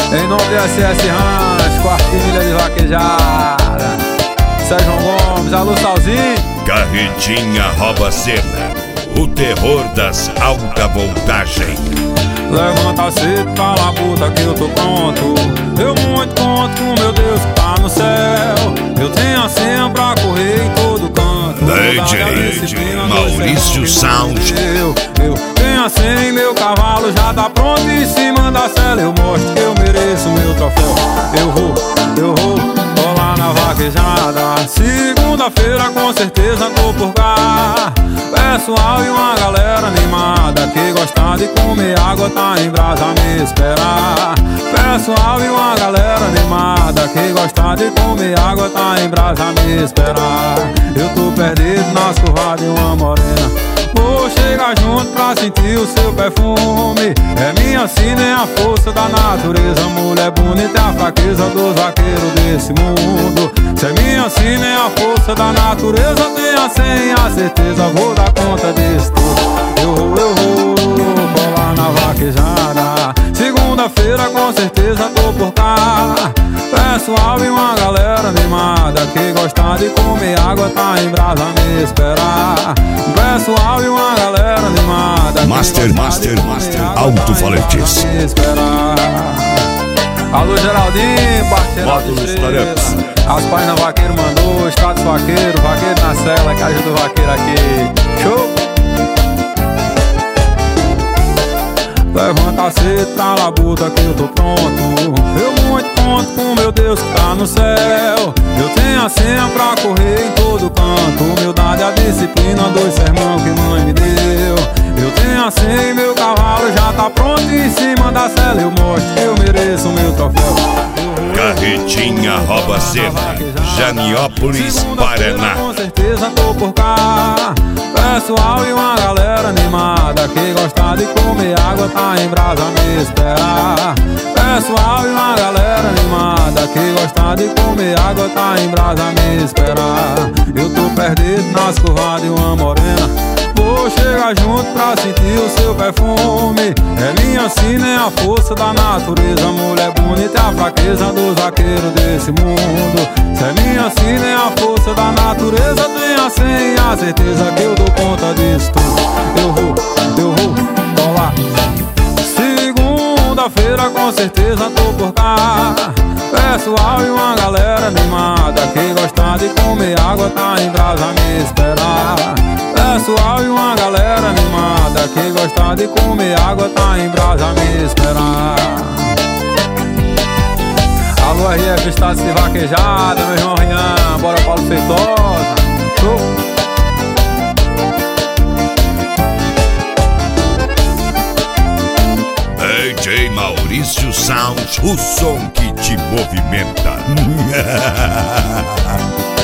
Em nome de SS Ranch, quartilha de vaquejada, Sérgio Gomes, alô Salzinho. Carretinha rouba cena, o terror das alta voltagem. Levanta cedo, cala a puta que eu tô pronto. Eu muito conto com meu Deus que tá no céu. Eu tenho a senha pra correr em todo canto. DJ Maurício Sound. Eu tenho a senha e meu cavalo já tá pronto em cima da cela. Eu mostro que eu mereço meu troféu. Eu vou lá na vaquejada. Segunda-feira com certeza tô por cá. Pessoal e uma galera animada que gosta de comer água tá em brasa a me esperar. Pessoal e uma galera animada que gosta de comer água tá em brasa a me esperar. Eu tô perdido nas curvas de uma morena. Vou chegar junto pra sentir o seu perfume. É minha sina, é a força da natureza. Mulher bonita é a fraqueza dos vaqueiros desse mundo. Se é minha sina, é a força da natureza. Tenha sem a certeza, vou dar conta disso tudo. Eu vou lá na vaquejada. Segunda-feira com certeza tô por cá. Pessoal e uma galera animada que gosta de comer água tá em brasa a me esperar. Pessoal e uma galera animada Master Alto-Falantes. Alô Geraldinho, parceiro Módulos Tarepas. As páginas vaqueiro mandou, status vaqueiro, vaqueiro na cela, que ajuda o vaqueiro aqui. Show! Levanta cedo, tá na buta que eu tô pronto. Eu muito conto com meu Deus que tá no céu. Eu tenho a senha pra correr em todo canto. Humildade, a disciplina, dois sermão que mãe me deu. Eu tenho a senha e meu cavalo já tá pronto em cima da cela. Eu mostro que eu mereço o meu troféu. Carretinha rouba cena, Janiópolis, Paraná. Com certeza tô por cá. Pessoal e uma galera animada que gosta de comer água tá em brasa a me esperar. Pessoal e uma galera animada que gosta de comer água tá em brasa a me esperar. Eu tô perdido nas curvas de uma morena. Vou chegar junto pra sentir o seu perfume. É minha sina, é a força da natureza. Mulher bonita é a fraqueza dos vaqueiros desse mundo. Se é minha sina, é a força da natureza. Tenha sem a certeza que eu dou conta disso tudo. Eu vou lá. Segunda-feira com certeza tô por cá. Pessoal e uma galera animada que gosta de comer água tá em brasa a me esperar. Pessoal e uma galera animada que gosta de comer água tá em brasa a me esperar. Alô RF, status de vaquejada, meu irmão Rian, bora Paulo Feitosa. Show! DJ Maurício Sound, o som que te movimenta.